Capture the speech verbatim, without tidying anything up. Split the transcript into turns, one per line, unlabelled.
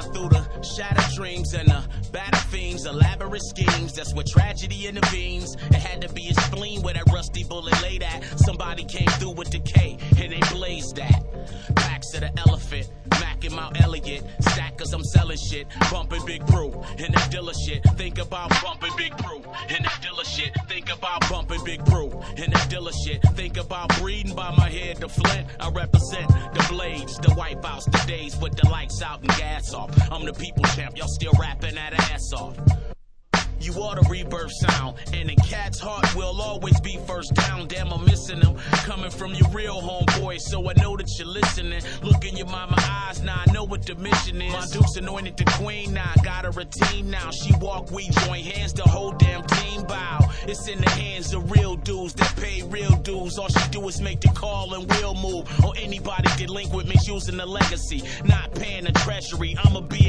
through the shattered dreams and the battered fiends, elaborate schemes. That's where tragedy intervenes. It had to be a spleen where that rusty bullet laid at. Somebody came through with decay and they blazed that. Backs to the elephant, Mac and Mount Elliott. Stack cause I'm selling shit, bumping Big Brew. And that dealer shit, think about bumping Big Brew. And that dealer shit, think about bumping Big Brew. And that dealer shit, think about breathing by my head to Flint. I represent the blades, the wipeouts, the days with the lights out and gas off. I'm the people champ, y'all still rapping that ass off. You are the rebirth sound, and in Cat's heart will always be first down. Damn, I'm missing them, coming from your real homeboy, so I know that you're listening. Look in your mama eyes, now I know what the mission is. My Duke's anointed the queen, now I got a routine now. She walk, we join hands, the whole damn team bow. It's in the hands of real dudes that pay real dues. All she do is make the call and we'll move. Or anybody get linked with misusing the legacy, not paying the treasury. I'ma be